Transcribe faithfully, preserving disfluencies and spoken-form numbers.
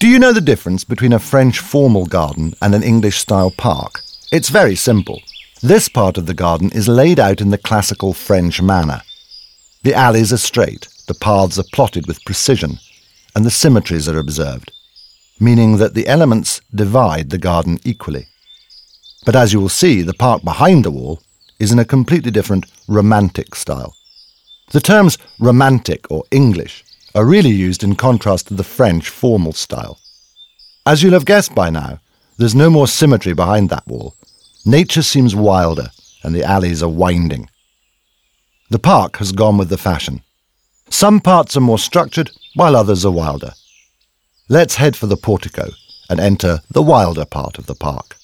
you know the difference between a French formal garden and an English-style park? It's very simple. This part of the garden is laid out in the classical French manner. The alleys are straight, the paths are plotted with precision, and the symmetries are observed, meaning that the elements divide the garden equally. But as you will see, the park behind the wall is in a completely different romantic style. The terms romantic or English are really used in contrast to the French formal style. As you'll have guessed by now, there's no more symmetry behind that wall. Nature seems wilder, and the alleys are winding. The park has gone with the fashion. Some parts are more structured, while others are wilder. Let's head for the portico and enter the wilder part of the park.